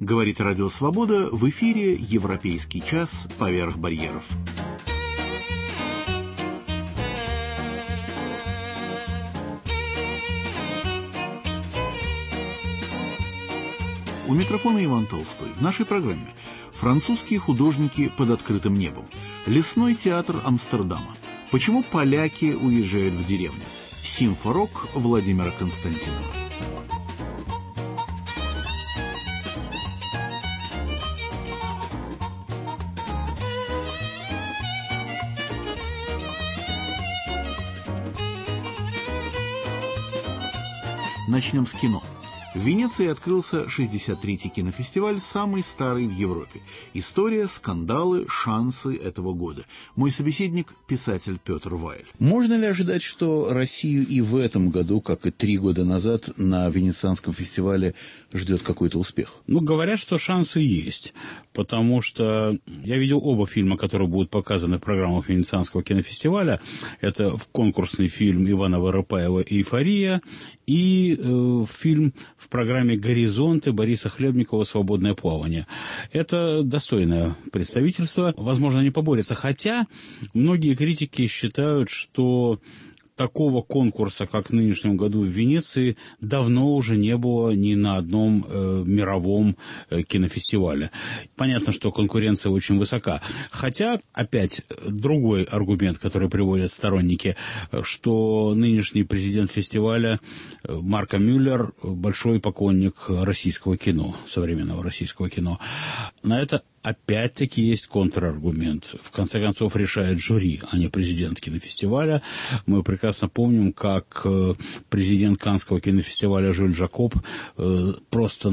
Говорит Радио Свобода, в эфире «Европейский час. Поверх барьеров». У микрофона Иван Толстой. В нашей программе французские художники под открытым небом, лесной театр Амстердама, почему поляки уезжают в деревню, симфорок Владимира Константинова. Начнем с кино. В Венеции открылся 63-й кинофестиваль, самый старый в Европе. История, скандалы, шансы этого года. Мой собеседник – писатель Петр Вайль. Можно ли ожидать, что Россию и в этом году, как и 3 года назад, на Венецианском фестивале ждет какой-то успех? Говорят, что шансы есть, потому что я видел оба фильма, которые будут показаны в программах Венецианского кинофестиваля. Это конкурсный фильм Ивана Воропаева «Эйфория» и фильм в программе «Горизонты» Бориса Хлебникова «Свободное плавание». Это достойное представительство, возможно, не поборется, хотя многие критики считают, что такого конкурса, как в нынешнем году в Венеции, давно уже не было ни на одном мировом кинофестивале. Понятно, что конкуренция очень высока. Хотя, опять, другой аргумент, который приводят сторонники, что нынешний президент фестиваля Марко Мюллер большой поклонник российского кино, современного российского кино. На это опять-таки есть контраргумент. В конце концов, решает жюри, а не президент кинофестиваля. Мы прекрасно помним, как президент Каннского кинофестиваля Жюль Жакоб просто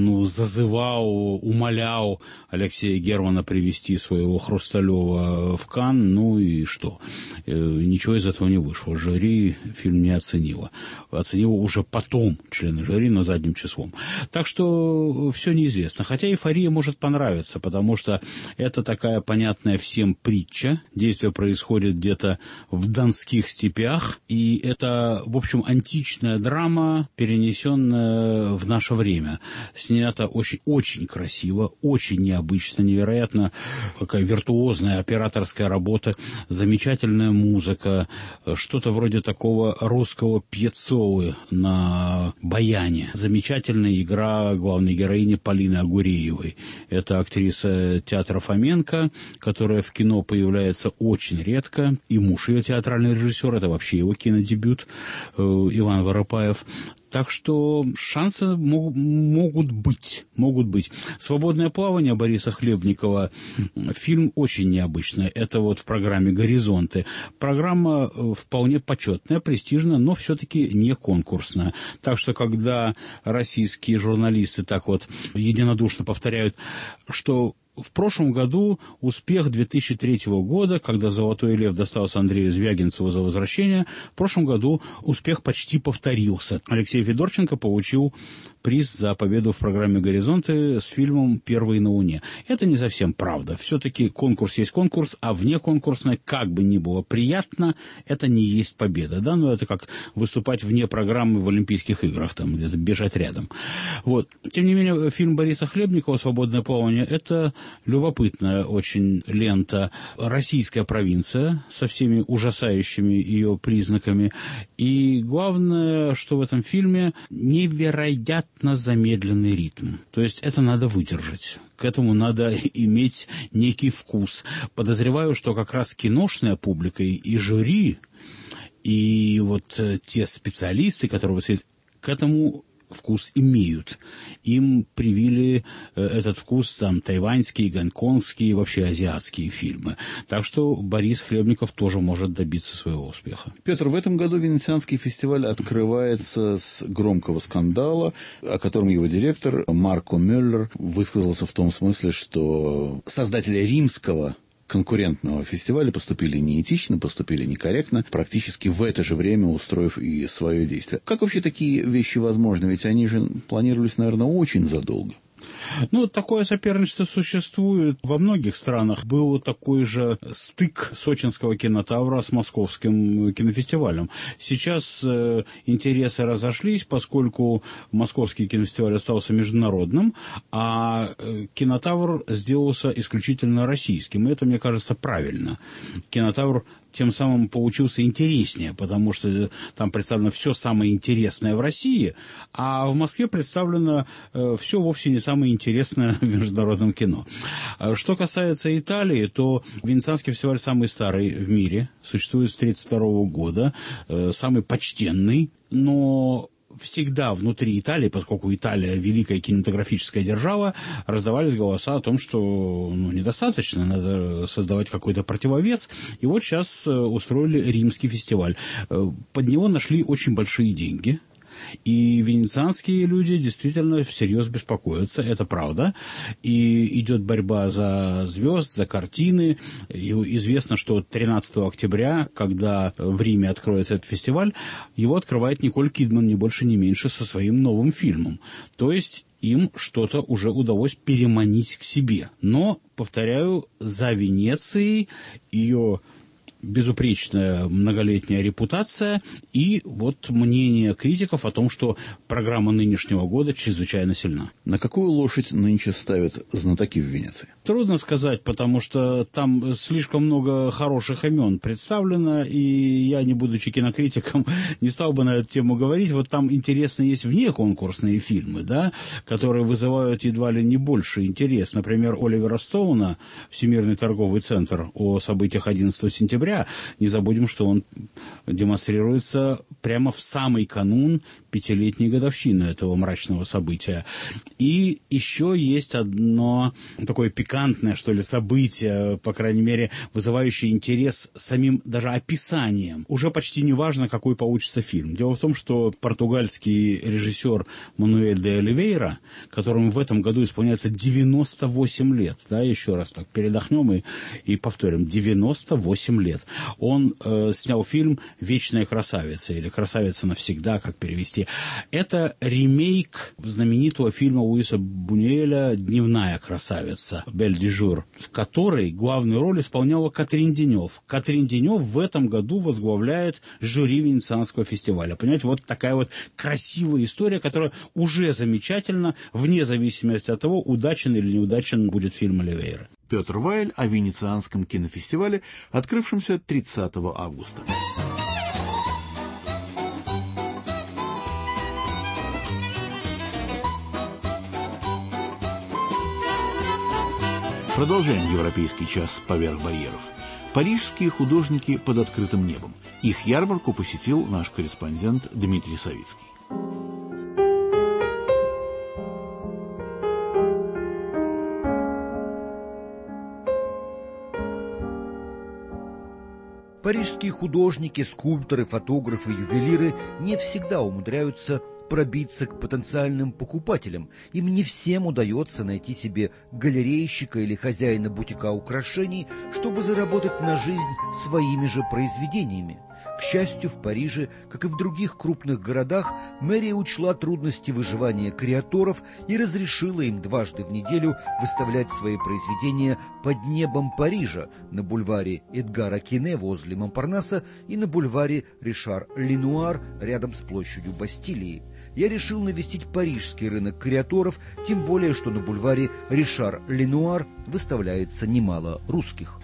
зазывал, умолял Алексея Германа привести своего Хрусталева в Канн, и что? Ничего из этого не вышло. Жюри фильм не оценило. Оценило уже потом члены жюри, но задним числом. Так что все неизвестно. Хотя «Эйфория» может понравиться, потому что это такая понятная всем притча. Действие происходит где-то в донских степях. И это, в общем, античная драма, перенесенная в наше время. Снята очень красиво, очень необычно, невероятно какая виртуозная операторская работа, замечательная музыка, что-то вроде такого русского Пьеццолы на баяне. Замечательная игра главной героини Полины Агуреевой. Это актриса театра Фоменко, которая в кино появляется очень редко. И муж ее театральный режиссер, это вообще его кинодебют, Иван Воропаев. Так что шансы могут быть. «Свободное плавание» Бориса Хлебникова фильм очень необычный. Это в программе «Горизонты». Программа вполне почетная, престижная, но все-таки не конкурсная. Так что, когда российские журналисты так единодушно повторяют, что в прошлом году успех 2003 года, когда «Золотой лев» достался Андрею Звягинцеву за «Возвращение», в прошлом году успех почти повторился. Алексей Федорченко получил приз за победу в программе «Горизонты» с фильмом «Первый на Луне». Это не совсем правда. Все-таки конкурс есть конкурс, а внеконкурсное, как бы ни было приятно, это не есть победа. Да? Это как выступать вне программы в Олимпийских играх, там где-то бежать рядом. Тем не менее, фильм Бориса Хлебникова «Свободное плавание» – это любопытная очень лента. Российская провинция со всеми ужасающими ее признаками. И главное, что в этом фильме невероятно замедленный ритм. То есть это надо выдержать. К этому надо иметь некий вкус. Подозреваю, что как раз киношная публика и жюри, и те специалисты, которые к этому вкус имеют. Им привили этот вкус тайваньские, гонконгские и вообще азиатские фильмы. Так что Борис Хлебников тоже может добиться своего успеха. Петр, в этом году Венецианский фестиваль открывается с громкого скандала, о котором его директор Марко Мюллер высказался в том смысле, что создатели римского конкурентного фестиваля поступили неэтично, поступили некорректно, практически в это же время устроив и свое действие. Как вообще такие вещи возможны? Ведь они же планировались, наверное, очень задолго. Ну, такое соперничество существует во многих странах. Был такой же стык сочинского кинотавра с московским кинофестивалем. Сейчас интересы разошлись, поскольку московский кинофестиваль остался международным, а кинотавр сделался исключительно российским. И это, мне кажется, правильно. Кинотавр тем самым получился интереснее, потому что там представлено все самое интересное в России, а в Москве представлено все вовсе не самое интересное в международном кино. Что касается Италии, то Венецианский фестиваль самый старый в мире, существует с 1932 года, самый почтенный, но всегда внутри Италии, поскольку Италия великая кинематографическая держава, раздавались голоса о том, что недостаточно, надо создавать какой-то противовес. И вот сейчас устроили Римский фестиваль. Под него нашли очень большие деньги. И венецианские люди действительно всерьез беспокоятся, это правда. И идет борьба за звезд, за картины. И известно, что 13 октября, когда в Риме откроется этот фестиваль, его открывает Николь Кидман, ни больше, ни меньше, со своим новым фильмом. То есть им что-то уже удалось переманить к себе. Но, повторяю, за Венецией ее безупречная многолетняя репутация и вот мнение критиков о том, что программа нынешнего года чрезвычайно сильна. На какую лошадь нынче ставят знатоки в Венеции? Трудно сказать, потому что там слишком много хороших имен представлено, и я, не будучи кинокритиком, не стал бы на эту тему говорить. Вот там интересно есть внеконкурсные фильмы, да, которые вызывают едва ли не больше интерес. Например, Оливера Стоуна «Всемирный торговый центр» о событиях 11 сентября. Не забудем, что он демонстрируется прямо в самый канун 5-летней годовщины этого мрачного события. И еще есть одно такое пикантное, что ли, событие, по крайней мере, вызывающее интерес самим даже описанием. Уже почти не важно, какой получится фильм. Дело в том, что португальский режиссер Мануэль де Оливейра, которому в этом году исполняется 98 лет, да, еще раз так передохнем и повторим, 98 лет. Он снял фильм «Вечная красавица» или «Красавица навсегда», как перевести. Это ремейк знаменитого фильма Луиса Бунюэля «Дневная красавица» «Бель де жур», в которой главную роль исполняла Катрин Денев. Катрин Денев в этом году возглавляет жюри Венецианского фестиваля. Понимаете, вот такая вот красивая история, которая уже замечательна, вне зависимости от того, удачен или неудачен будет фильм Оливейра. Петр Вайль о Венецианском кинофестивале, открывшемся 30 августа. Продолжаем европейский час поверх барьеров. Парижские художники под открытым небом. Их ярмарку посетил наш корреспондент Дмитрий Савицкий. Парижские художники, скульпторы, фотографы, ювелиры не всегда умудряются пробиться к потенциальным покупателям. Им не всем удается найти себе галерейщика или хозяина бутика украшений, чтобы заработать на жизнь своими же произведениями. К счастью, в Париже, как и в других крупных городах, мэрия учла трудности выживания креаторов и разрешила им дважды в неделю выставлять свои произведения под небом Парижа на бульваре Эдгара Кине возле Монпарнаса и на бульваре Ришар Ленуар рядом с площадью Бастилии. Я решил навестить парижский рынок креаторов, тем более, что на бульваре Ришар Ленуар выставляется немало русских.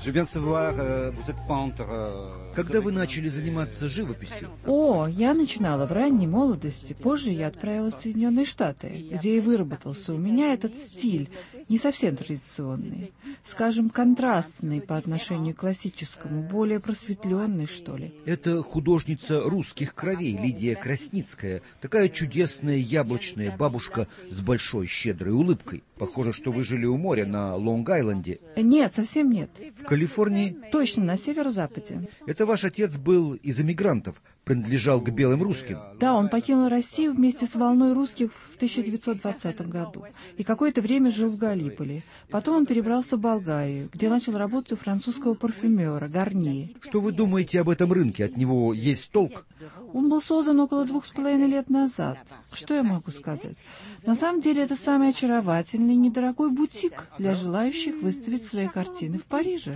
Когда вы начали заниматься живописью? Я начинала в ранней молодости. Позже я отправилась в Соединенные Штаты, где и выработался у меня этот стиль, не совсем традиционный, скажем, контрастный по отношению к классическому, более просветленный, что ли. Это художница русских кровей Лидия Красницкая, такая чудесная яблочная бабушка с большой щедрой улыбкой. Похоже, что вы жили у моря на Лонг-Айленде. Нет, совсем нет. В Калифорнии? Точно, на северо-западе. Это ваш отец был из эмигрантов, принадлежал к белым русским? Да, он покинул Россию вместе с волной русских в 1920 году и какое-то время жил в Галиполи. Потом он перебрался в Болгарию, где начал работать у французского парфюмера Гарнье. Что вы думаете об этом рынке? От него есть толк? Он был создан около 2,5 лет назад. Что я могу сказать? На самом деле это самый очаровательный, недорогой бутик для желающих выставить свои картины в Париже.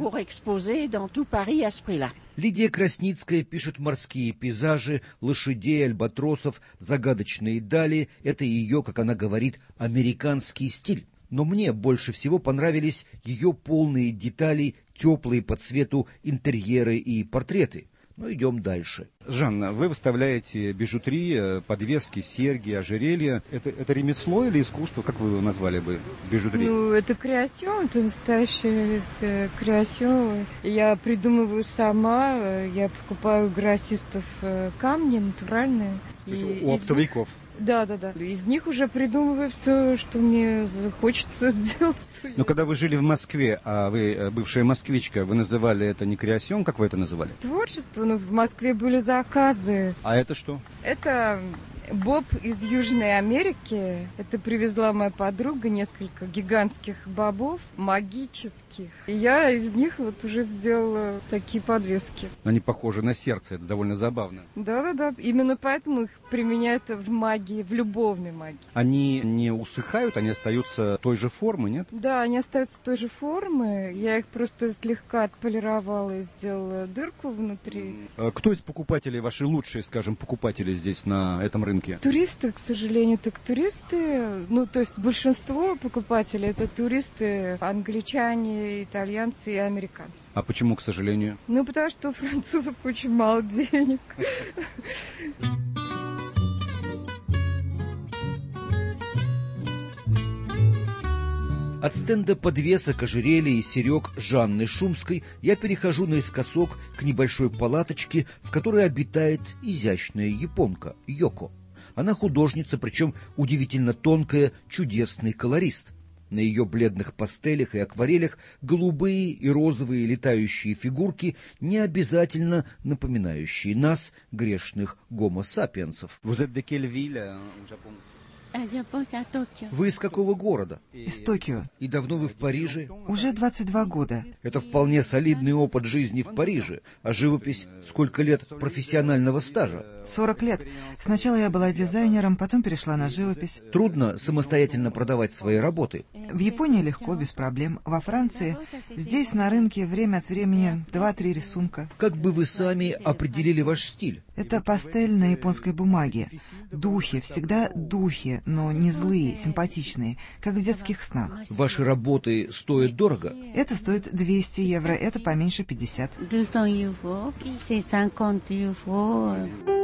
Лидия Красницкая пишет морские пейзажи, лошадей, альбатросов, загадочные дали. Это ее, как она говорит, американский стиль. Но мне больше всего понравились ее полные детали, теплые по цвету интерьеры и портреты. Ну, идем дальше. Жанна, вы выставляете бижутерии, подвески, серьги, ожерелья. Это ремесло или искусство? Как вы его назвали бы, бижутерии? Ну, это креасьон, это настоящий креасьон. Я придумываю сама, я покупаю у гроссистов камни натуральные. У оптовиков? Да. Из них уже придумываю все, что мне хочется сделать. Но когда вы жили в Москве, а вы бывшая москвичка, вы называли это не креасьон, как вы это называли? Творчество, ну, в Москве были заказы. А это что? Это боб из Южной Америки. Это привезла моя подруга, несколько гигантских бобов, магических. И я из них вот уже сделала такие подвески. Они похожи на сердце, это довольно забавно. Да. Именно поэтому их применяют в магии, в любовной магии. Они не усыхают, они остаются той же формы, нет? Да, они остаются той же формы. Я их просто слегка отполировала и сделала дырку внутри. Кто из покупателей, ваши лучшие, скажем, покупатели здесь на этом рынке? Туристы, к сожалению, так туристы, ну, то есть большинство покупателей это туристы, англичане, итальянцы и американцы. А почему, к сожалению? Ну, потому что у французов очень мало денег. От стенда подвесок, ожерелья и серег Жанны Шумской я перехожу наискосок к небольшой палаточке, в которой обитает изящная японка Йоко. Она художница, причем удивительно тонкая, чудесный колорист. На ее бледных пастелях и акварелях голубые и розовые летающие фигурки, не обязательно напоминающие нас, грешных гомо-сапиенсов. Vous êtes de quelle ville au Japon? Вы из какого города? Из Токио. И давно вы в Париже? Уже 22 года. Это вполне солидный опыт жизни в Париже. А живопись сколько лет профессионального стажа? 40 лет. Сначала я была дизайнером, потом перешла на живопись. Трудно самостоятельно продавать свои работы. В Японии легко, без проблем. Во Франции, здесь на рынке время от времени 2-3 рисунка. Как бы вы сами определили ваш стиль? Это пастель на японской бумаге. Духи, всегда духи, но не злые, симпатичные, как в детских снах. Ваши работы стоят дорого? Это стоит 200 евро, это поменьше 50. 200 евро, c'est 50 евро.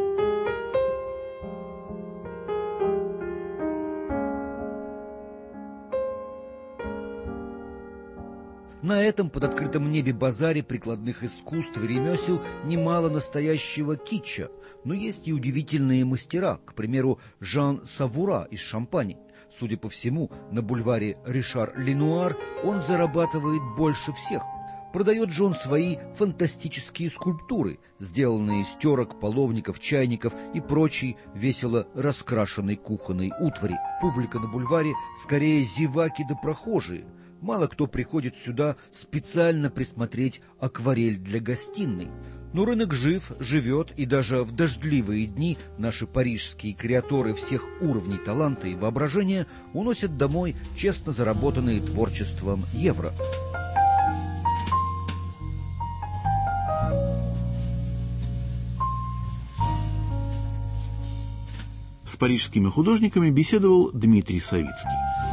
На этом под открытым небе базаре прикладных искусств и ремесел немало настоящего китча, но есть и удивительные мастера, к примеру, Жан Савура из Шампани. Судя по всему, на бульваре Ришар-Ленуар он зарабатывает больше всех. Продает же он свои фантастические скульптуры, сделанные из терок, половников, чайников и прочей весело раскрашенной кухонной утвари. Публика на бульваре скорее зеваки да прохожие. Мало кто приходит сюда специально присмотреть акварель для гостиной. Но рынок жив, живет, и даже в дождливые дни наши парижские креаторы всех уровней таланта и воображения уносят домой честно заработанные творчеством евро. С парижскими художниками беседовал Дмитрий Савицкий.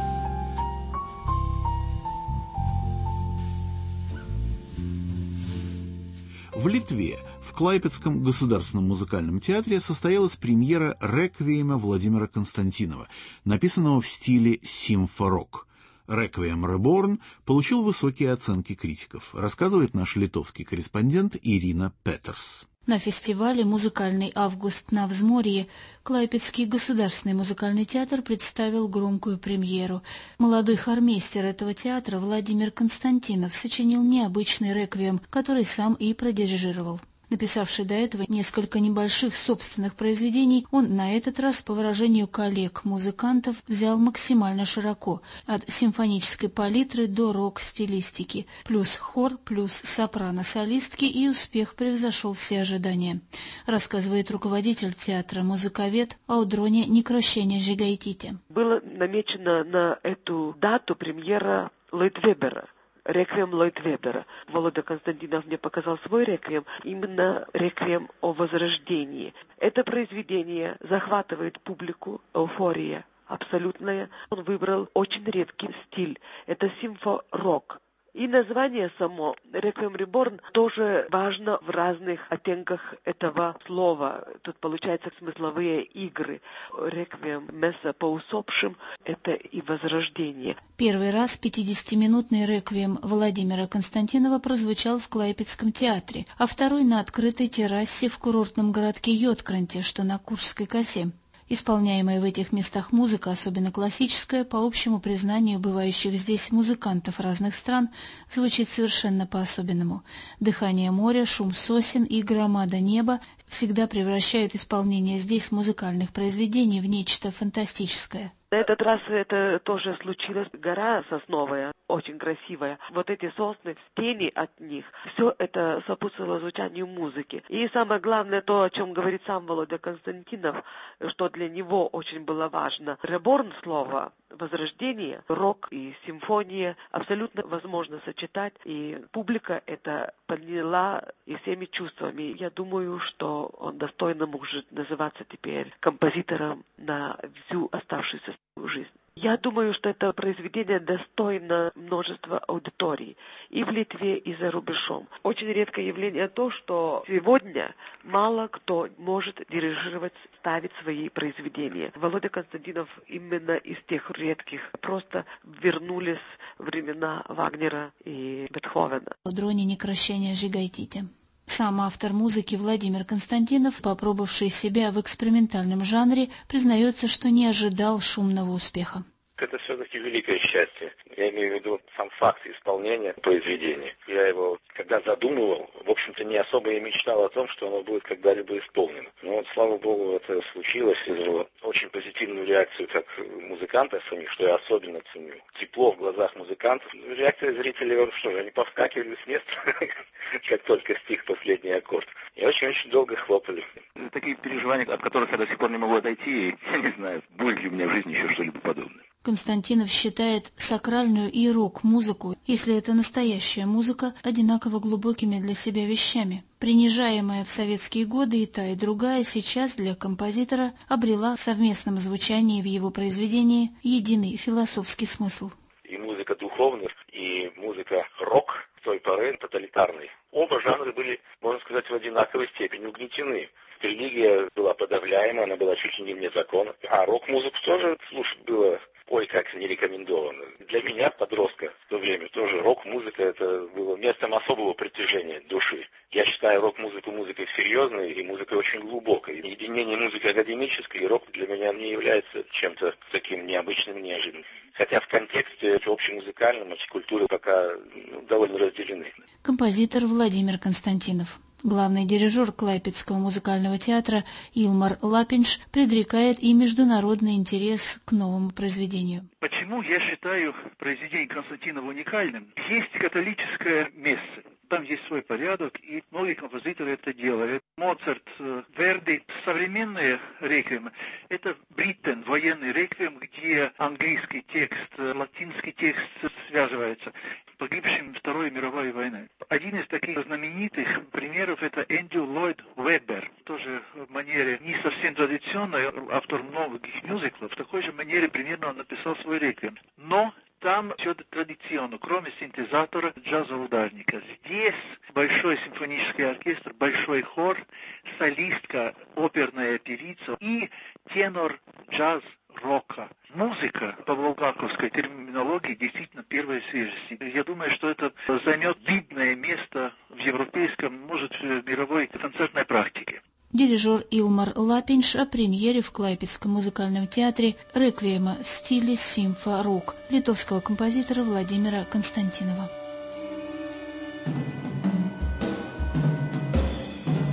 В Литве, в Клайпедском государственном музыкальном театре состоялась премьера реквиема Владимира Константинова, написанного в стиле симфорок. «Реквием Реборн» получил высокие оценки критиков, рассказывает наш литовский корреспондент Ирина Петерс. На фестивале «Музыкальный август на взморье» Клайпедский государственный музыкальный театр представил громкую премьеру. Молодой хормейстер этого театра Владимир Константинов сочинил необычный реквием, который сам и продирижировал. Написавший до этого несколько небольших собственных произведений, он на этот раз, по выражению коллег-музыкантов, взял максимально широко, от симфонической палитры до рок-стилистики, плюс хор, плюс сопрано-солистки, и успех превзошел все ожидания, рассказывает руководитель театра музыковед Аудроне Некращения Жигайтите. Было намечено на эту дату премьера Лойтвебера. Реквием Лойтвебера. Володя Константинов мне показал свой реквием, именно реквием о возрождении. Это произведение захватывает публику, эйфория абсолютная. Он выбрал очень редкий стиль. Это симфо-рок. И название само «Реквием Реборн» тоже важно в разных оттенках этого слова. Тут получаются смысловые игры. «Реквием Месса по усопшим» — это и возрождение. Первый раз 50-минутный реквием Владимира Константинова прозвучал в Клайпедском театре, а второй на открытой террасе в курортном городке Йоткранте, что на Куршской косе. Исполняемая в этих местах музыка, особенно классическая, по общему признанию бывающих здесь музыкантов разных стран, звучит совершенно по-особенному. Дыхание моря, шум сосен и громада неба всегда превращают исполнение здесь музыкальных произведений в нечто фантастическое. На этот раз это тоже случилось. Гора сосновая, очень красивая. Вот эти сосны, тени от них, все это сопутствовало звучанию музыки. И самое главное, то, о чем говорит сам Володя Константинов, что для него очень было важно. Реборн слово, возрождение, рок и симфония абсолютно возможно сочетать. И публика это поняла и всеми чувствами. Я думаю, что он достойно может называться теперь композитором на всю оставшуюся жизнь. Я думаю, что это произведение достойно множества аудиторий и в Литве, и за рубежом. Очень редкое явление то, что сегодня мало кто может дирижировать, ставить свои произведения. Володя Константинов именно из тех редких. Просто вернулись времена Вагнера и Бетховена. Аудроне Некращения Жигайтите. Сам автор музыки Владимир Константинов, попробовавший себя в экспериментальном жанре, признается, что не ожидал шумного успеха. Это все-таки великое счастье. Я имею в виду сам факт исполнения произведения. Я его, когда задумывал, в общем-то, не особо и мечтал о том, что оно будет когда-либо исполнено. Но вот, слава богу, это случилось, вызвало очень позитивную реакцию как музыкантов самих, что я особенно ценю. Тепло в глазах музыкантов. Реакция зрителей, что же, они повскакивали с места, как только стих последний аккорд. И очень-очень долго хлопали. Такие переживания, от которых я до сих пор не могу отойти, я не знаю, будет ли у меня в жизни еще что-либо подобное. Константинов считает сакральную и рок-музыку, если это настоящая музыка, одинаково глубокими для себя вещами. Принижаемая в советские годы и та, и другая сейчас для композитора обрела в совместном звучании в его произведении единый философский смысл. И музыка духовная, и музыка рок в той поры тоталитарной. Оба жанра были, можно сказать, в одинаковой степени угнетены. Религия была подавляема, она была чуть ли не вне закона. А рок-музыку тоже слушать было как не рекомендовано. Для меня, подростка, в то время тоже рок-музыка это было местом особого притяжения души. Я считаю рок-музыку музыкой серьезной и музыкой очень глубокой. Единение музыки академической и рок для меня не является чем-то таким необычным и неожиданным. Хотя в контексте общемузыкальном эти культуры пока довольно разделены. Композитор Владимир Константинов. Главный дирижер Клайпедского музыкального театра Илмар Лапинш предрекает и международный интерес к новому произведению. Почему я считаю произведение Константинова уникальным? Есть католическое место. Там есть свой порядок, и многие композиторы это делают. Моцарт, Верди, современные реквиемы. Это Бриттен, военный реквием, где английский текст, латинский текст связываются. Погибшим Второй мировой войны. Один из таких знаменитых примеров это Эндрю Ллойд Веббер. Тоже в манере не совсем традиционной, автор многих мюзиклов. В такой же манере примерно он написал свой реквием. Но там все традиционно, кроме синтезатора, джаза-ударника. Здесь большой симфонический оркестр, большой хор, солистка, оперная певица и тенор джаз-рока. Музыка по булгаковской терминологии действительно первой свежести. Я думаю, что это займет видное место в европейском, может, в мировой концертной практике. Дирижер Илмар Лапинш о премьере в Клайпедском музыкальном театре реквиема в стиле симфо-рок литовского композитора Владимира Константинова.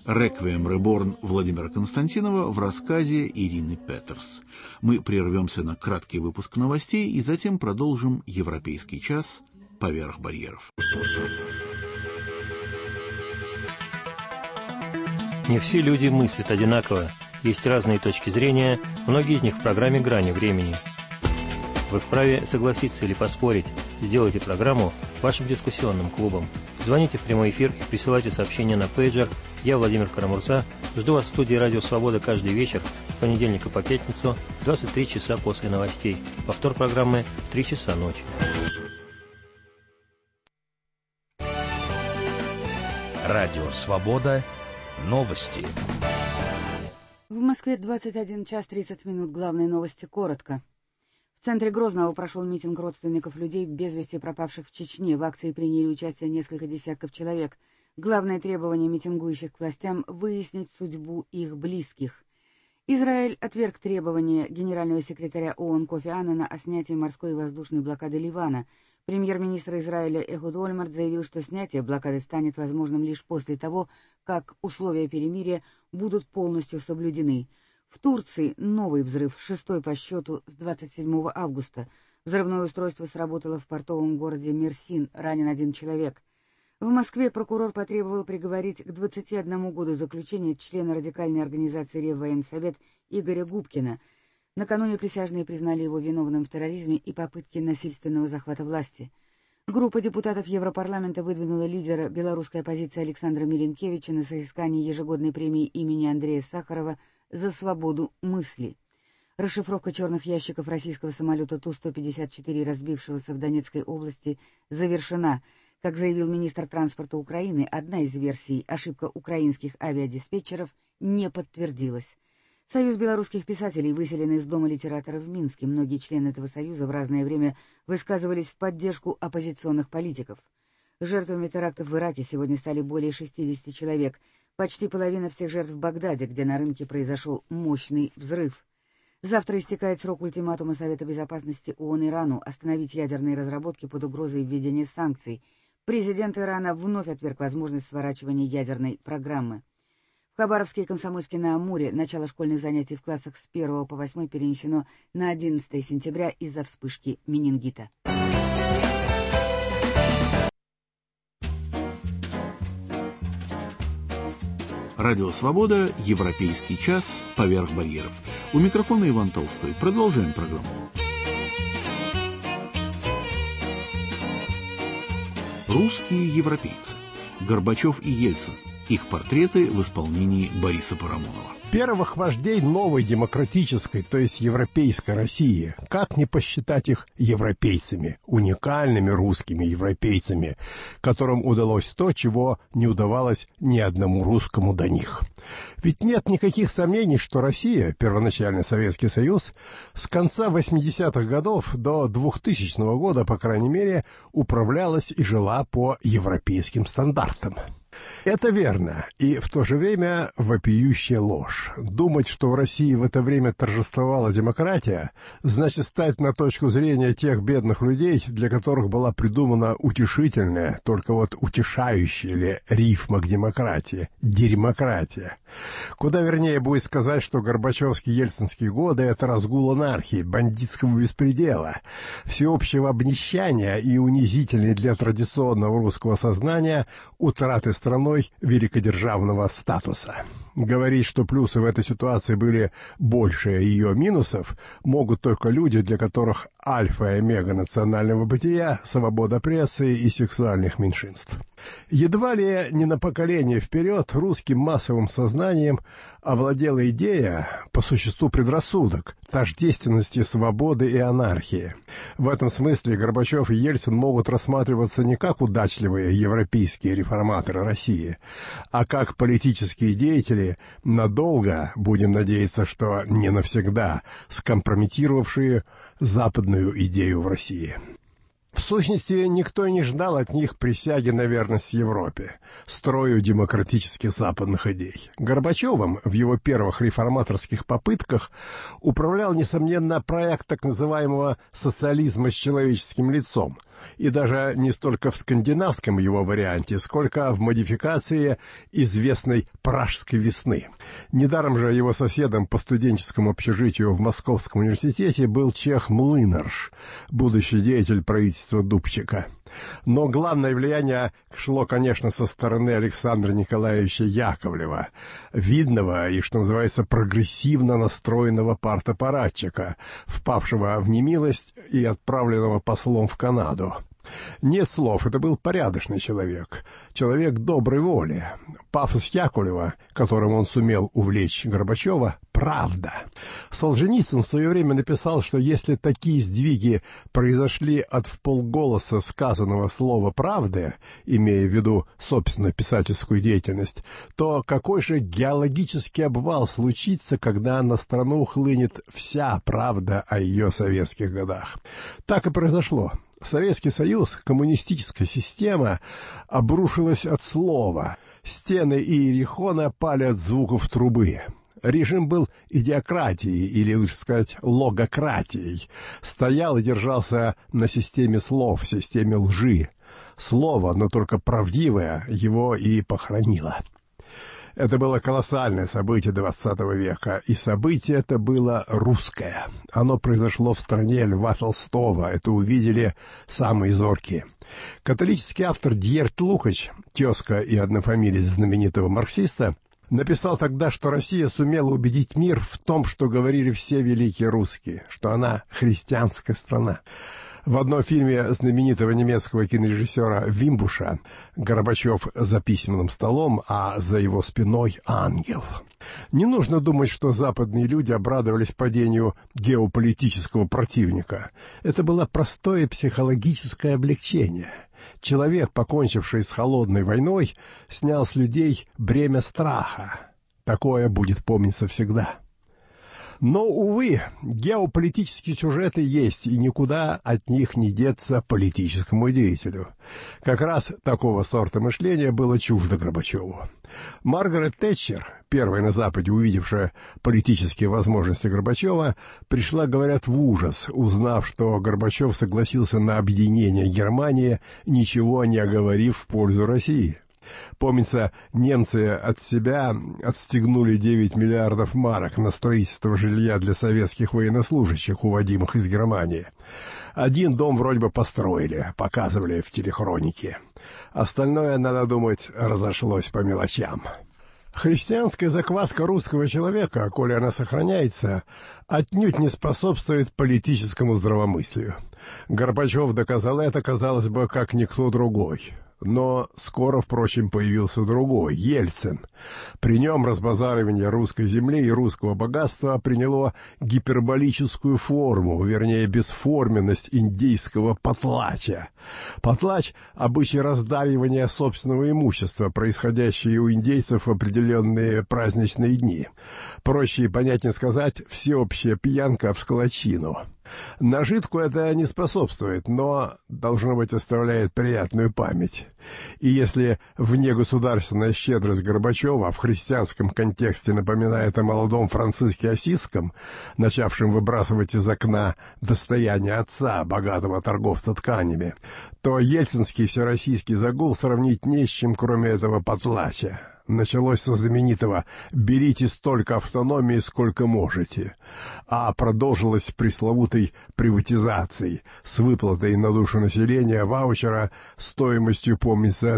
«Реквием Реборн» Владимира Константинова в рассказе Ирины Петерс. Мы прервемся на краткий выпуск новостей и затем продолжим «Европейский час. Поверх барьеров». Не все люди мыслят одинаково. Есть разные точки зрения, многие из них в программе «Грани времени». Вы вправе согласиться или поспорить. Сделайте программу вашим дискуссионным клубом. Звоните в прямой эфир и присылайте сообщения на пейджер. Я, Владимир Карамурса, жду вас в студии «Радио Свобода» каждый вечер с понедельника по пятницу, 23 часа после новостей. Повтор программы в 3 часа ночи. Радио Свобода. Новости. В Москве 21 час 30 минут. Главные новости коротко. В центре Грозного прошел митинг родственников людей, без вести пропавших в Чечне. В акции приняли участие несколько десятков человек. Главное требование митингующих к властям – выяснить судьбу их близких. Израиль отверг требования генерального секретаря ООН Кофи Аннана о снятии морской и воздушной блокады Ливана. Премьер-министр Израиля Эхуд Ольмерт заявил, что снятие блокады станет возможным лишь после того, как условия перемирия будут полностью соблюдены. В Турции новый взрыв, 6-й по счету с 27 августа. Взрывное устройство сработало в портовом городе Мерсин, ранен 1 человек. В Москве прокурор потребовал приговорить к 21 году заключения члена радикальной организации Реввоенсовет Игоря Губкина. Накануне присяжные признали его виновным в терроризме и попытке насильственного захвата власти. Группа депутатов Европарламента выдвинула лидера белорусской оппозиции Александра Миленкевича на соискание ежегодной премии имени Андрея Сахарова за свободу мысли. Расшифровка черных ящиков российского самолета Ту-154, разбившегося в Донецкой области, завершена. Как заявил министр транспорта Украины, одна из версий, ошибка украинских авиадиспетчеров, не подтвердилась. Союз белорусских писателей выселен из Дома литератора в Минске. Многие члены этого союза в разное время высказывались в поддержку оппозиционных политиков. Жертвами терактов в Ираке сегодня стали более 60 человек. Почти половина всех жертв в Багдаде, где на рынке произошел мощный взрыв. Завтра истекает срок ультиматума Совета безопасности ООН Ирану остановить ядерные разработки под угрозой введения санкций. Президент Ирана вновь отверг возможность сворачивания ядерной программы. В Хабаровске и Комсомольске на Амуре начало школьных занятий в классах с 1 по 8 перенесено на 11 сентября из-за вспышки менингита. Радио «Свобода», «Европейский час», «Поверх барьеров». У микрофона Иван Толстой. Продолжаем программу. Русские европейцы. Горбачев и Ельцин. Их портреты в исполнении Бориса Парамонова. Первых вождей новой демократической, то есть европейской России, как не посчитать их европейцами, уникальными русскими европейцами, которым удалось то, чего не удавалось ни одному русскому до них. Ведь нет никаких сомнений, что Россия, первоначальный Советский Союз, с конца 80-х годов до 2000 года, по крайней мере, управлялась и жила по европейским стандартам. Это верно, и в то же время вопиющая ложь. Думать, что в России в это время торжествовала демократия, значит стать на точку зрения тех бедных людей, для которых была придумана утешительная, только вот утешающая ли рифма к демократии, дерьмократия. Куда вернее будет сказать, что Горбачевские-ельцинские годы — это разгул анархии, бандитского беспредела, всеобщего обнищания и унизительной для традиционного русского сознания утраты страной великодержавного статуса. Говорить, что плюсы в этой ситуации были больше ее минусов, могут только люди, для которых альфа и омега национального бытия — свобода прессы и сексуальных меньшинств. Едва ли не на поколение вперед русским массовым сознанием овладела идея, по существу предрассудок, тождественности свободы и анархии. В этом смысле Горбачев и Ельцин могут рассматриваться не как удачливые европейские реформаторы России, а как политические деятели, надолго, будем надеяться, что не навсегда, скомпрометировавшие западную идею в России. В сущности, никто и не ждал от них присяги на верность Европе, строю демократических западных идей. Горбачевым в его первых реформаторских попытках управлял, несомненно, проект так называемого социализма с человеческим лицом, и даже не столько в скандинавском его варианте, сколько в модификации известной «Пражской весны». Недаром же его соседом по студенческому общежитию в Московском университете был чех Млынарш, будущий деятель правительства Дубчика. Но главное влияние шло, конечно, со стороны Александра Николаевича Яковлева, видного и, что называется, прогрессивно настроенного партаппаратчика, впавшего в немилость и отправленного послом в Канаду. Нет слов, это был порядочный человек, человек доброй воли. Пафос Яковлева, которым он сумел увлечь Горбачева, правда. Солженицын в свое время написал, что если такие сдвиги произошли от вполголоса сказанного слова «правды», имея в виду собственную писательскую деятельность, то какой же геологический обвал случится, когда на страну хлынет вся правда о ее советских годах? Так и произошло. Советский Союз, коммунистическая система, обрушилась от слова. Стены Иерихона пали от звуков трубы. Режим был идиократией, или, лучше сказать, логократией. Стоял и держался на системе слов, системе лжи. Слово, но только правдивое, его и похоронило. Это было колоссальное событие XX века, и событие это было русское. Оно произошло в стране Льва Толстого, это увидели самые зоркие. Католический автор Дьердь Лукач, тезка и однофамилец знаменитого марксиста, написал тогда, что Россия сумела убедить мир в том, что говорили все великие русские, что она христианская страна. В одном фильме знаменитого немецкого кинорежиссера Вимбуша Горбачев за письменным столом, а за его спиной ангел. Не нужно думать, что западные люди обрадовались падению геополитического противника. Это было простое психологическое облегчение. Человек, покончивший с холодной войной, снял с людей бремя страха. Такое будет помниться всегда. Но, увы, геополитические сюжеты есть, и никуда от них не деться политическому деятелю. Как раз такого сорта мышления было чуждо Горбачеву. Маргарет Тэтчер, первая на Западе увидевшая политические возможности Горбачева, пришла, говорят, в ужас, узнав, что Горбачев согласился на объединение Германии, ничего не оговорив в пользу России. Помнится, немцы от себя отстегнули 9 миллиардов марок на строительство жилья для советских военнослужащих, уводимых из Германии. Один дом вроде бы построили, показывали в телехронике. Остальное, надо думать, разошлось по мелочам. Христианская закваска русского человека, коли она сохраняется, отнюдь не способствует политическому здравомыслию. Горбачев доказал это, казалось бы, как никто другой. Но скоро, впрочем, появился другой, Ельцин. При нем разбазаривание русской земли и русского богатства приняло гиперболическую форму, вернее, бесформенность индейского потлача. Потлач — обычай раздаривания собственного имущества, происходящее у индейцев в определенные праздничные дни. Проще и понятнее сказать, всеобщая пьянка в сколочину. Нажитку это не способствует, но, должно быть, оставляет приятную память. И если внегосударственная щедрость Горбачева в христианском контексте напоминает о молодом Франциске Осиском, начавшем выбрасывать из окна достояние отца, богатого торговца тканями, то ельцинский всероссийский загул сравнить не с чем, кроме этого потлача. Началось со знаменитого «берите столько автономии, сколько можете», а продолжилось пресловутой приватизацией с выплатой на душу населения ваучера стоимостью, помнится,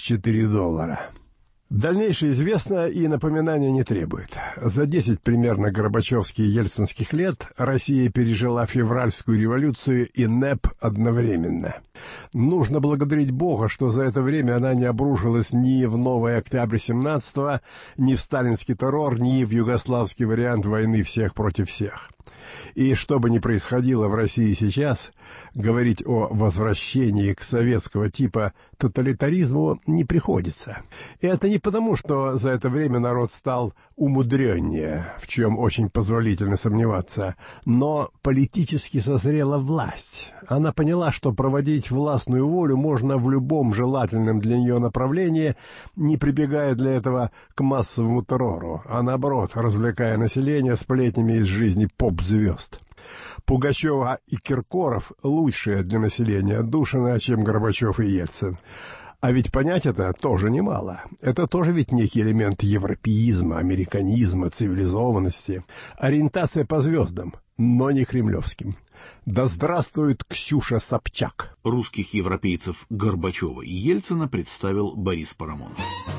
$34. Дальнейшее известно и напоминания не требует. За 10 примерно горбачевских и ельцинских лет Россия пережила февральскую революцию и НЭП одновременно. Нужно благодарить Бога, что за это время она не обрушилась ни в новый октябрь 17-го, ни в сталинский террор, ни в югославский вариант войны всех против всех. И что бы ни происходило в России сейчас, говорить о возвращении к советского типа тоталитаризму не приходится. И это не потому, что за это время народ стал умудреннее, в чем очень позволительно сомневаться, но политически созрела власть. Она поняла, что проводить властную волю можно в любом желательном для нее направлении, не прибегая для этого к массовому террору, а наоборот, развлекая население сплетнями из жизни поп-звезд. Пугачева и Киркоров лучшие для населения Душина, чем Горбачев и Ельцин. А ведь понять это тоже немало. Это тоже ведь некий элемент европеизма, американизма, цивилизованности. Ориентация по звездам, но не кремлевским. Да здравствует Ксюша Собчак! Русских европейцев Горбачева и Ельцина представил Борис Парамонов.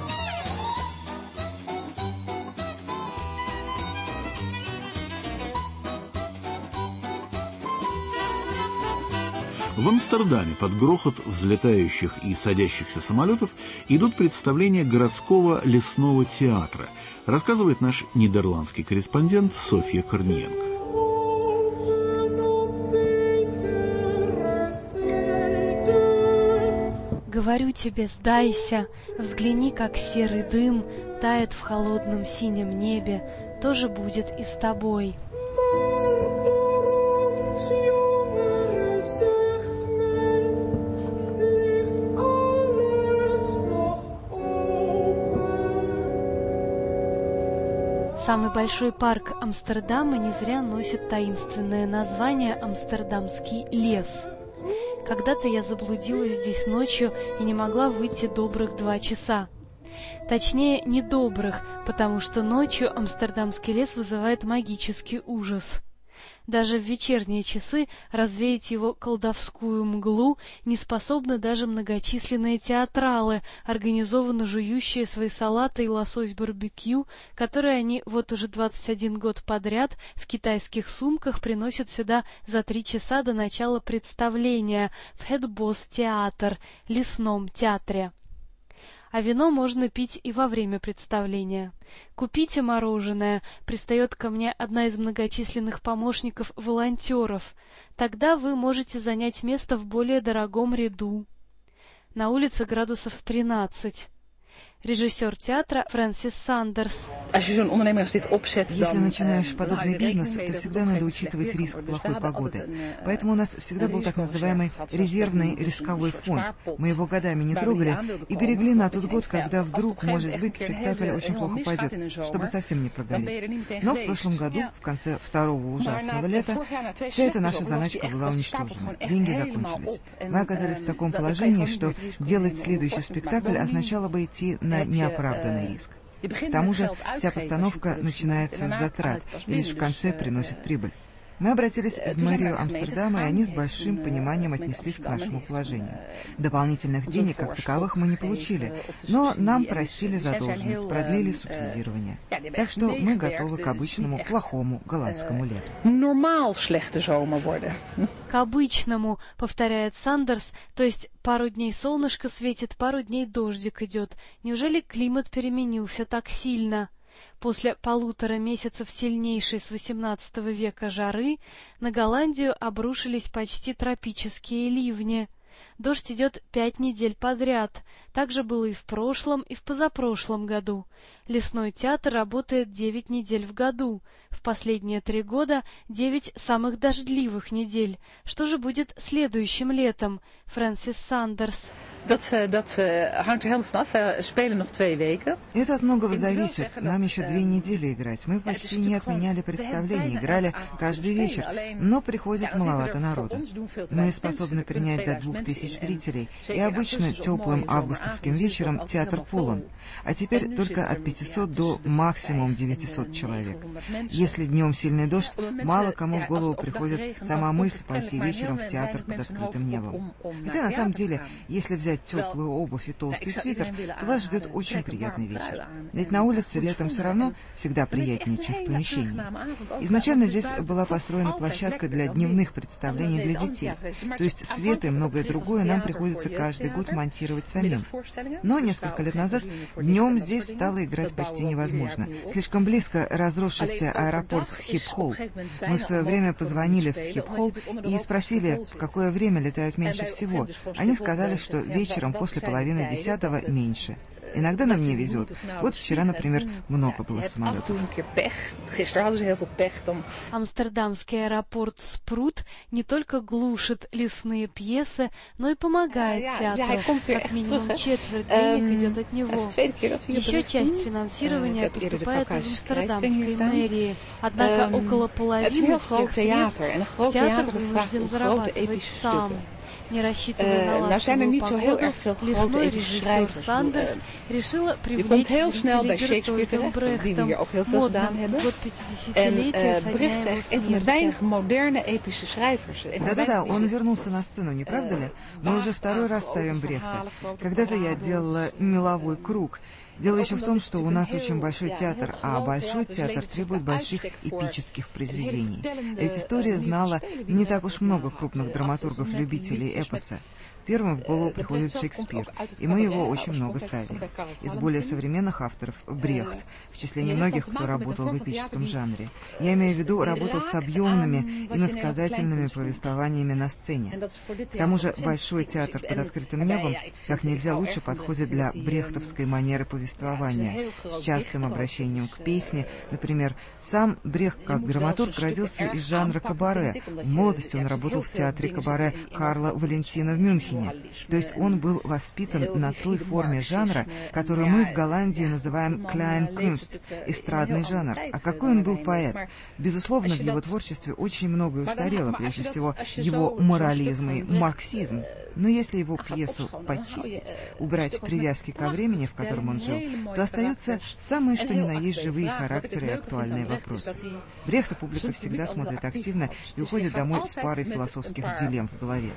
В Амстердаме под грохот взлетающих и садящихся самолетов идут представления городского лесного театра, рассказывает наш нидерландский корреспондент Софья Корниенко. Говорю тебе, сдайся, взгляни, как серый дым тает в холодном синем небе, тоже будет и с тобой. Самый большой парк Амстердама не зря носит таинственное название «Амстердамский лес». Когда-то я заблудилась здесь ночью и не могла выйти добрых 2 часа. Точнее, не добрых, потому что ночью Амстердамский лес вызывает магический ужас. Даже в вечерние часы развеять его колдовскую мглу не способны даже многочисленные театралы, организованно жующие свои салаты и лосось-барбекю, которые они вот уже 21 год подряд в китайских сумках приносят сюда за 3 часа до начала представления в Хедбос-театр, лесном театре. А вино можно пить и во время представления. «Купите мороженое», пристает ко мне одна из многочисленных помощников-волонтеров. «Тогда вы можете занять место в более дорогом ряду». На улице градусов 13. Режиссер театра Фрэнсис Сандерс. Если начинаешь подобный бизнес, то всегда надо учитывать риск плохой погоды. Поэтому у нас всегда был так называемый резервный рисковой фонд. Мы его годами не трогали и берегли на тот год, когда вдруг, может быть, спектакль очень плохо пойдет, чтобы совсем не прогореть. Но в прошлом году, в конце второго ужасного лета, вся эта наша заначка была уничтожена. Деньги закончились. Мы оказались в таком положении, что делать следующий спектакль означало бы идти на неоправданный риск. К тому же вся постановка начинается с затрат и лишь в конце приносит прибыль. Мы обратились в мэрию Амстердама, и они с большим пониманием отнеслись к нашему положению. Дополнительных денег, как таковых, мы не получили, но нам простили задолженность, продлили субсидирование. Так что мы готовы к обычному плохому голландскому лету. К обычному, повторяет Сандерс, то есть пару дней солнышко светит, пару дней дождик идет. Неужели климат переменился так сильно? После 1,5 месяцев сильнейшей с XVIII века жары на Голландию обрушились почти тропические ливни. Дождь идет 5 недель подряд. Так же было и в прошлом, и в позапрошлом году. Лесной театр работает 9 недель в году. В последние 3 года 9 самых дождливых недель. Что же будет следующим летом? Фрэнсис Сандерс. Это от многого зависит. Нам еще 2 недели играть. Мы почти не отменяли представления, играли каждый вечер, но приходит маловато народа. Мы способны принять до 2000 зрителей, и обычно теплым августовским вечером театр полон, а теперь только от 500 до максимум 900 человек. Если днем сильный дождь, мало кому в голову приходит сама мысль пойти вечером в театр под открытым небом. Хотя на самом деле, если взять теплую обувь и толстый свитер, то вас ждет очень приятный вечер. Ведь на улице летом все равно всегда приятнее, чем в помещении. Изначально здесь была построена площадка для дневных представлений для детей. То есть свет и многое другое нам приходится каждый год монтировать самим. Но несколько лет назад днем здесь стало играть почти невозможно. Слишком близко разросшийся аэропорт Схипхол. Мы в свое время позвонили в Схипхол и спросили, в какое время летают меньше всего. Они сказали, что вечером после 9:30 меньше. Иногда нам не везет. Вот вчера, например, много было самолетов. Амстердамский аэропорт Спрут не только глушит лесные пьесы, но и помогает театру. Как минимум четверть денег идет от него. Еще часть финансирования поступает из амстердамской мэрии. Однако около половины всех средств театр вынужден зарабатывать сам. Не рассчитывая на ласковую погоду, лесной режиссер Сандерс решила привлечь зрителей Бертольдом Брехтом, модным в год 50-летия со дня его смерти. Да-да-да, он вернулся на сцену, не правда ли? Мы уже второй раз ставим Брехта. Когда-то я делала «Меловой круг». Дело еще в том, что у нас очень большой театр, а большой театр требует больших эпических произведений. Ведь история знала не так уж много крупных драматургов-любителей эпоса. Первым в голову приходит Шекспир, и мы его очень много ставили. Из более современных авторов — Брехт, в числе немногих, кто работал в эпическом жанре. Я имею в виду, работал с объемными и насказательными повествованиями на сцене. К тому же большой театр под открытым небом как нельзя лучше подходит для брехтовской манеры повествования, с частым обращением к песне. Например, сам Брехт как драматург родился из жанра кабаре. В молодости он работал в театре кабаре Карла Валентина в Мюнхене. То есть он был воспитан на той форме жанра, которую мы в Голландии называем «Kleinkunst» — эстрадный жанр. А какой он был поэт! Безусловно, в его творчестве очень многое устарело, прежде всего его морализм и марксизм. Но если его пьесу почистить, убрать привязки ко времени, в котором он жил, то остаются самые что ни на есть живые характеры и актуальные вопросы. Брехта публика всегда смотрит активно и уходит домой с парой философских дилемм в голове.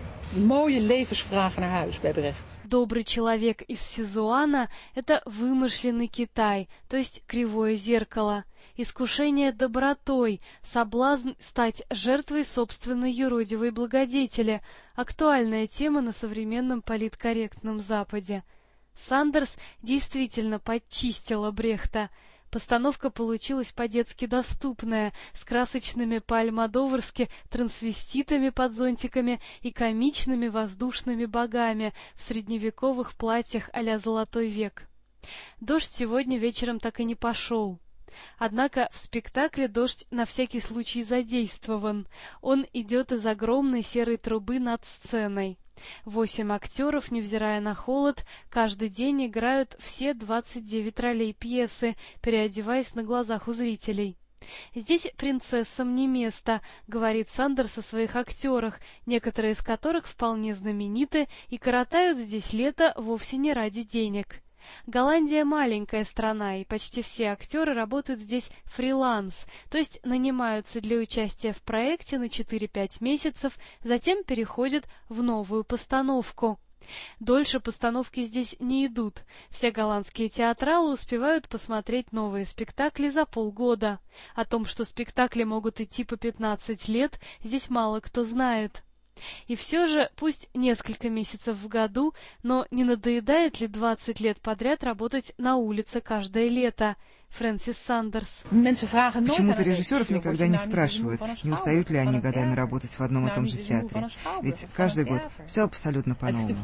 Добрый человек из Сизуана — это вымышленный Китай, то есть кривое зеркало. Искушение добротой, соблазн стать жертвой собственной юродивой благодетели — актуальная тема на современном политкорректном Западе. Сандерс действительно подчистила Брехта. Постановка получилась по-детски доступная, с красочными по-альмодоварски трансвеститами под зонтиками и комичными воздушными богами в средневековых платьях а-ля Золотой век. Дождь сегодня вечером так и не пошел. Однако в спектакле дождь на всякий случай задействован. Он идет из огромной серой трубы над сценой. 8 актеров, невзирая на холод, каждый день играют все 29 ролей пьесы, переодеваясь на глазах у зрителей. «Здесь принцессам не место», — говорит Сандерс о своих актерах, некоторые из которых вполне знамениты и коротают здесь лето вовсе не ради денег. Голландия маленькая страна, и почти все актеры работают здесь фриланс, то есть нанимаются для участия в проекте на 4-5 месяцев, затем переходят в новую постановку. Дольше постановки здесь не идут. Все голландские театралы успевают посмотреть новые спектакли за полгода. О том, что спектакли могут идти по 15 лет, здесь мало кто знает. И все же, пусть несколько месяцев в году, но не надоедает ли 20 лет подряд работать на улице каждое лето? Фрэнсис Сандерс. Почему-то режиссеров никогда не спрашивают, не устают ли они годами работать в одном и том же театре. Ведь каждый год все абсолютно по-новому.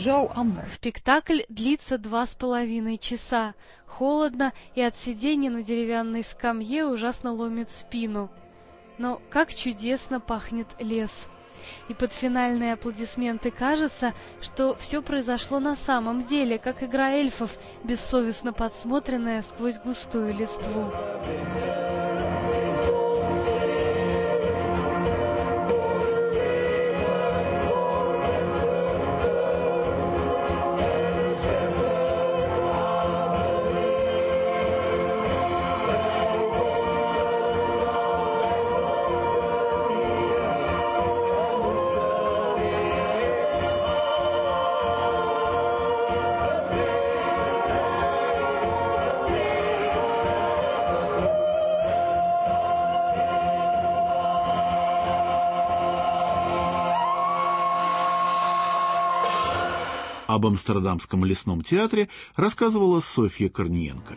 Спектакль длится 2,5 часа. Холодно, и от сидения на деревянной скамье ужасно ломит спину. Но как чудесно пахнет лес. И под финальные аплодисменты кажется, что все произошло на самом деле, как игра эльфов, бессовестно подсмотренная сквозь густую листву. Об Амстердамском лесном театре рассказывала Софья Корниенко.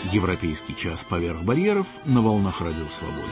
Европейский час поверх барьеров на волнах Радио Свобода.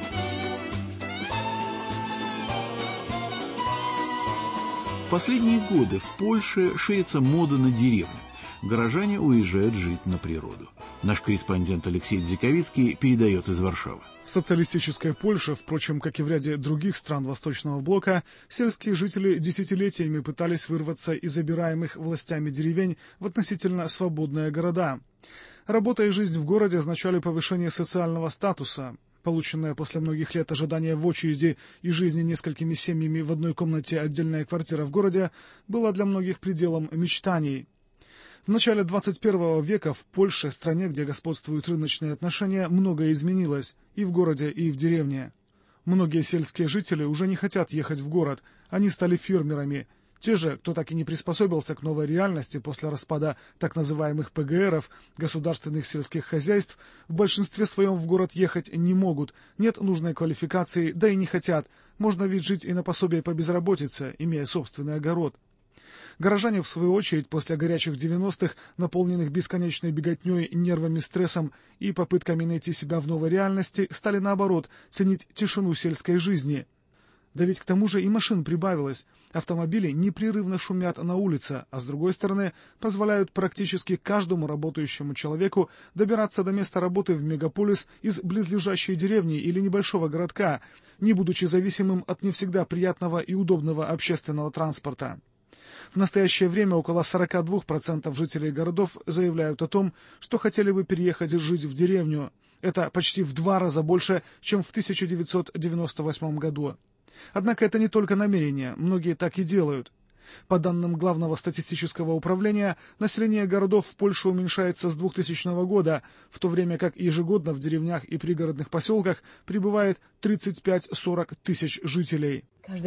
В последние годы в Польше ширится мода на деревню. Горожане уезжают жить на природу. Наш корреспондент Алексей Дзиковицкий передает из Варшавы. В социалистической Польше, впрочем, как и в ряде других стран Восточного блока, сельские жители десятилетиями пытались вырваться из забираемых властями деревень в относительно свободные города. Работа и жизнь в городе означали повышение социального статуса. Полученная после многих лет ожидания в очереди и жизни несколькими семьями в одной комнате отдельная квартира в городе была для многих пределом мечтаний. В начале 21 века в Польше, стране, где господствуют рыночные отношения, многое изменилось и в городе, и в деревне. Многие сельские жители уже не хотят ехать в город, они стали фермерами. Те же, кто так и не приспособился к новой реальности после распада так называемых ПГРов, государственных сельских хозяйств, в большинстве своем в город ехать не могут, нет нужной квалификации, да и не хотят. Можно ведь жить и на пособие по безработице, имея собственный огород. Горожане, в свою очередь, после горячих 90-х, наполненных бесконечной беготней, нервами, стрессом и попытками найти себя в новой реальности, стали, наоборот, ценить тишину сельской жизни. Да ведь к тому же и машин прибавилось. Автомобили непрерывно шумят на улице, а с другой стороны позволяют практически каждому работающему человеку добираться до места работы в мегаполис из близлежащей деревни или небольшого городка, не будучи зависимым от не всегда приятного и удобного общественного транспорта. В настоящее время около 42% жителей городов заявляют о том, что хотели бы переехать жить в деревню. Это почти в 2 раза больше, чем в 1998 году. Однако это не только намерение, многие так и делают. По данным Главного статистического управления, население городов в Польше уменьшается с 2000 года, в то время как ежегодно в деревнях и пригородных поселках прибывает 35-40 тысяч жителей.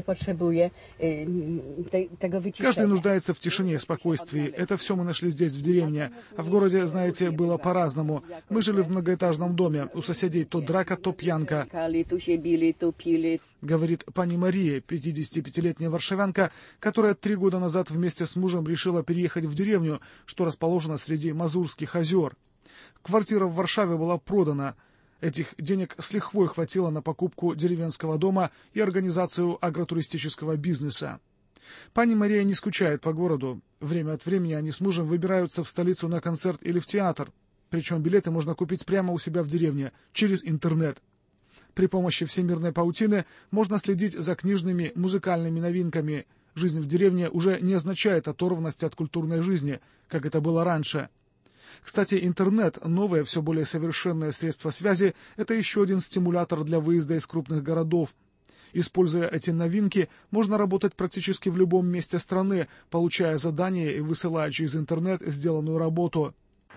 Каждый нуждается в тишине и спокойствии. Это все мы нашли здесь, в деревне. А в городе, знаете, было по-разному. Мы жили в многоэтажном доме. У соседей то драка, то пьянка. Говорит пани Мария, 55-летняя варшавянка, которая 3 года назад вместе с мужем решила переехать в деревню, что расположена среди Мазурских озер. Квартира в Варшаве была продана. Этих денег с лихвой хватило на покупку деревенского дома и организацию агротуристического бизнеса. Пани Мария не скучает по городу. Время от времени они с мужем выбираются в столицу на концерт или в театр. Причем билеты можно купить прямо у себя в деревне, через интернет. При помощи всемирной паутины можно следить за книжными, музыкальными новинками. Жизнь в деревне уже не означает оторванность от культурной жизни, как это было раньше. Кстати, интернет, новое, все более совершенное средство связи, это еще один стимулятор для выезда из крупных городов. Используя эти новинки, можно работать практически в любом месте страны, получая задания и высылая через интернет сделанную работу.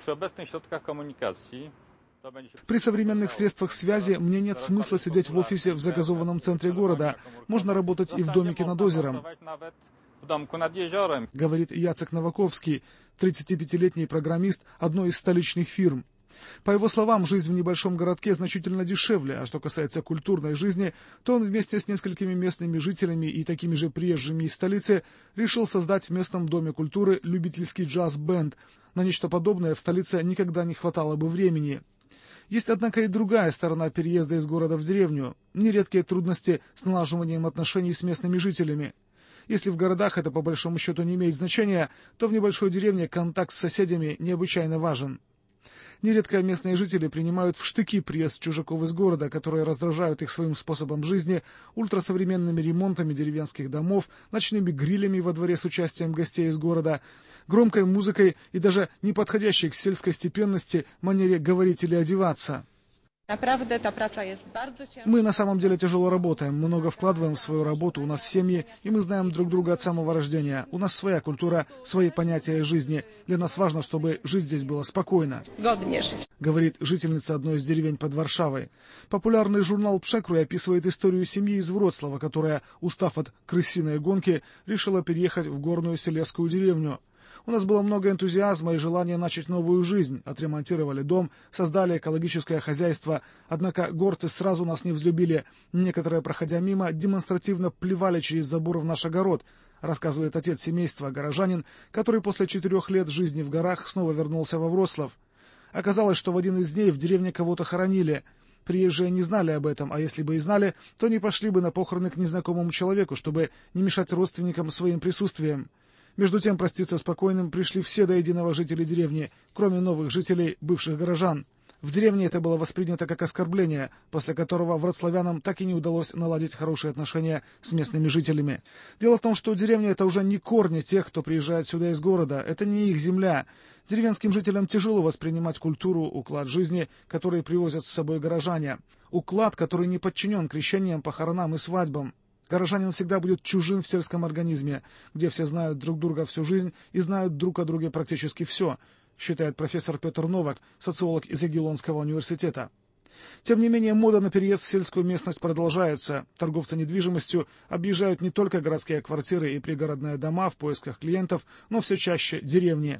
При современных средствах связи мне нет смысла сидеть в офисе в загазованном центре города. Можно работать и в домике над озером. Говорит Яцек Новаковский, 35-летний программист одной из столичных фирм. По его словам, жизнь в небольшом городке значительно дешевле, а что касается культурной жизни, то он вместе с несколькими местными жителями и такими же приезжими из столицы решил создать в местном доме культуры любительский джаз-бенд. На нечто подобное в столице никогда не хватало бы времени. Есть, однако, и другая сторона переезда из города в деревню. Нередкие трудности с налаживанием отношений с местными жителями. Если в городах это по большому счету не имеет значения, то в небольшой деревне контакт с соседями необычайно важен. Нередко местные жители принимают в штыки приезд чужаков из города, которые раздражают их своим способом жизни, ультрасовременными ремонтами деревенских домов, ночными грилями во дворе с участием гостей из города, громкой музыкой и даже неподходящей к сельской степенности манере говорить или одеваться. Мы на самом деле тяжело работаем, много вкладываем в свою работу, у нас семьи, и мы знаем друг друга от самого рождения. У нас своя культура, свои понятия жизни. Для нас важно, чтобы жить здесь было спокойно. Говорит жительница одной из деревень под Варшавой. Популярный журнал «Пшекруй» описывает историю семьи из Вроцлава, которая, устав от крысиной гонки, решила переехать в горную селезскую деревню. У нас было много энтузиазма и желания начать новую жизнь. Отремонтировали дом, создали экологическое хозяйство. Однако горцы сразу нас не взлюбили. Некоторые, проходя мимо, демонстративно плевали через забор в наш огород, рассказывает отец семейства, горожанин, который после 4 лет жизни в горах снова вернулся во Вроцлав. Оказалось, что в один из дней в деревне кого-то хоронили. Приезжие не знали об этом, а если бы и знали, то не пошли бы на похороны к незнакомому человеку, чтобы не мешать родственникам своим присутствием. Между тем проститься с покойным пришли все до единого жители деревни, кроме новых жителей, бывших горожан. В деревне это было воспринято как оскорбление, после которого вроцлавянам так и не удалось наладить хорошие отношения с местными жителями. Дело в том, что деревня — это уже не корни тех, кто приезжает сюда из города, это не их земля. Деревенским жителям тяжело воспринимать культуру, уклад жизни, который привозят с собой горожане. Уклад, который не подчинен крещениям, похоронам и свадьбам. Горожанин всегда будет чужим в сельском организме, где все знают друг друга всю жизнь и знают друг о друге практически все, считает профессор Петр Новак, социолог из Ягеллонского университета. Тем не менее, мода на переезд в сельскую местность продолжается. Торговцы недвижимостью объезжают не только городские квартиры и пригородные дома в поисках клиентов, но все чаще деревни.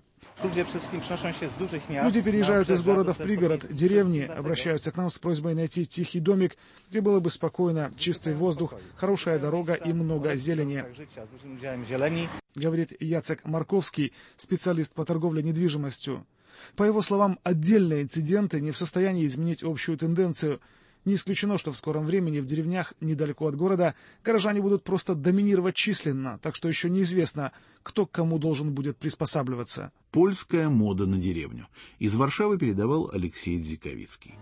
Люди переезжают из города в пригород, деревни, обращаются к нам с просьбой найти тихий домик, где было бы спокойно, чистый воздух, хорошая дорога и много зелени. Говорит Яцек Марковский, специалист по торговле недвижимостью. По его словам, отдельные инциденты не в состоянии изменить общую тенденцию. Не исключено, что в скором времени в деревнях, недалеко от города, горожане будут просто доминировать численно, так что еще неизвестно, кто к кому должен будет приспосабливаться. Польская мода на деревню. Из Варшавы передавал Алексей Дзиковицкий.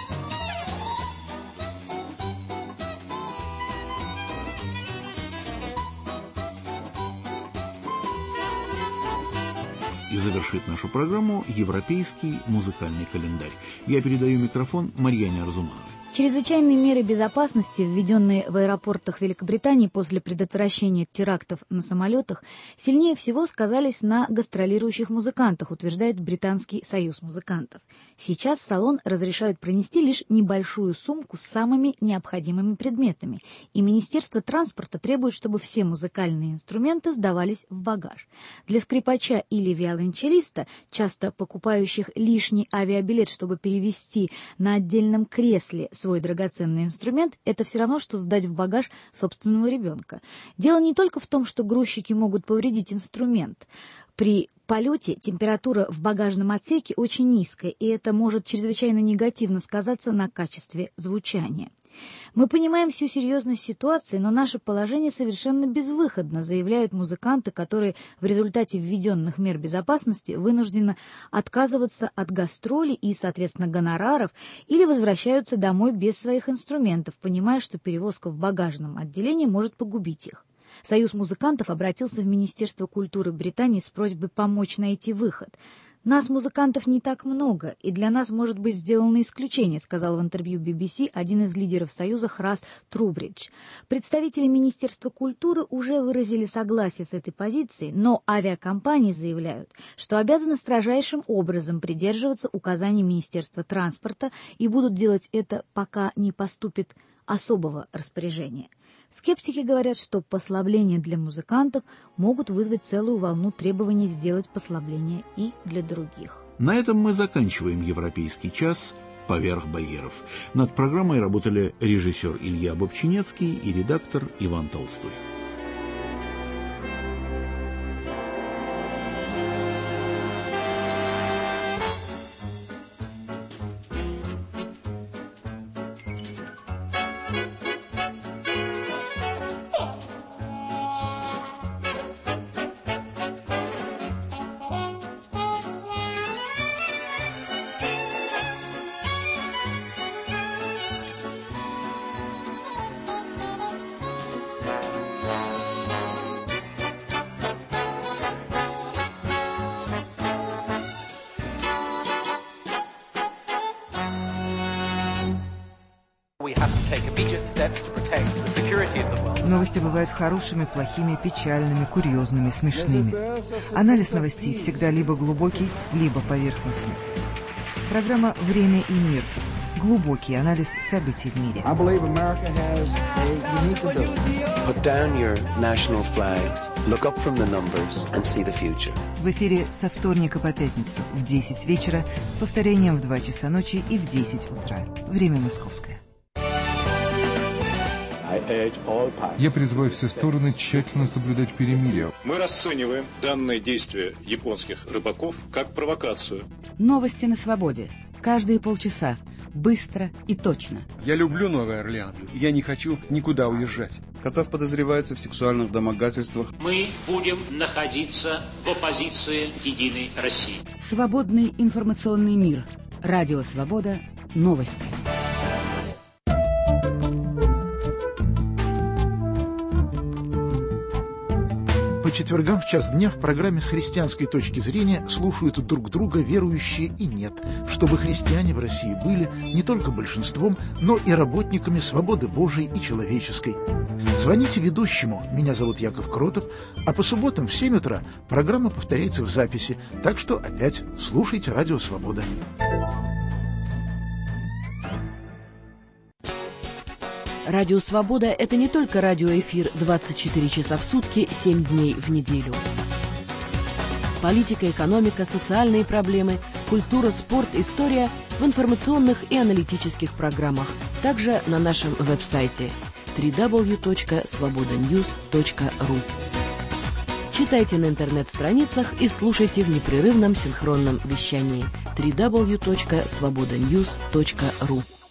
И завершит нашу программу европейский музыкальный календарь. Я передаю микрофон Марьяне Арзумановой. Чрезвычайные меры безопасности, введенные в аэропортах Великобритании после предотвращения терактов на самолетах, сильнее всего сказались на гастролирующих музыкантах, утверждает Британский союз музыкантов. Сейчас в салон разрешают пронести лишь небольшую сумку с самыми необходимыми предметами, и Министерство транспорта требует, чтобы все музыкальные инструменты сдавались в багаж. Для скрипача или виолончелиста, часто покупающих лишний авиабилет, чтобы перевезти на отдельном кресле свой драгоценный инструмент, это все равно, что сдать в багаж собственного ребенка. Дело не только в том, что грузчики могут повредить инструмент. При полете температура в багажном отсеке очень низкая, и это может чрезвычайно негативно сказаться на качестве звучания. Мы понимаем всю серьезность ситуации, но наше положение совершенно безвыходно, заявляют музыканты, которые в результате введенных мер безопасности вынуждены отказываться от гастролей и, соответственно, гонораров или возвращаются домой без своих инструментов, понимая, что перевозка в багажном отделении может погубить их. Союз музыкантов обратился в Министерство культуры Британии с просьбой помочь найти выход. «Нас, музыкантов, не так много, и для нас может быть сделано исключение», сказал в интервью BBC один из лидеров Союза Храс Трубридж. Представители Министерства культуры уже выразили согласие с этой позицией, но авиакомпании заявляют, что обязаны строжайшим образом придерживаться указаний Министерства транспорта и будут делать это, пока не поступит особого распоряжения. Скептики говорят, что послабления для музыкантов могут вызвать целую волну требований сделать послабления и для других. На этом мы заканчиваем «Европейский час» поверх барьеров. Над программой работали режиссер Илья Бобчинецкий и редактор Иван Толстой. Новости бывают хорошими, плохими, печальными, курьезными, смешными. Анализ новостей всегда либо глубокий, либо поверхностный. Программа «Время и мир». Глубокий анализ событий в мире. В эфире со вторника по пятницу в 10 вечера с повторением в 2 часа ночи и в 10 утра. Время московское. Я призываю все стороны тщательно соблюдать перемирие. Мы расцениваем данные действия японских рыбаков как провокацию. Новости на свободе. Каждые полчаса. Быстро и точно. Я люблю Новый Орлеан. Я не хочу никуда уезжать. Кацав подозревается в сексуальных домогательствах. Мы будем находиться в оппозиции к Единой России. Свободный информационный мир. Радио «Свобода». Новости. По четвергам в час дня в программе «С христианской точки зрения» слушают друг друга верующие и нет, чтобы христиане в России были не только большинством, но и работниками свободы Божией и человеческой. Звоните ведущему, меня зовут Яков Кротов, а по субботам в 7 утра программа повторяется в записи, так что опять слушайте «Радио Свобода». Радио «Свобода» — это не только радиоэфир 24 часа в сутки, 7 дней в неделю. Политика, экономика, социальные проблемы, культура, спорт, история в информационных и аналитических программах. Также на нашем веб-сайте www.svobodanews.ru. Читайте на интернет-страницах и слушайте в непрерывном синхронном вещании www.svobodanews.ru.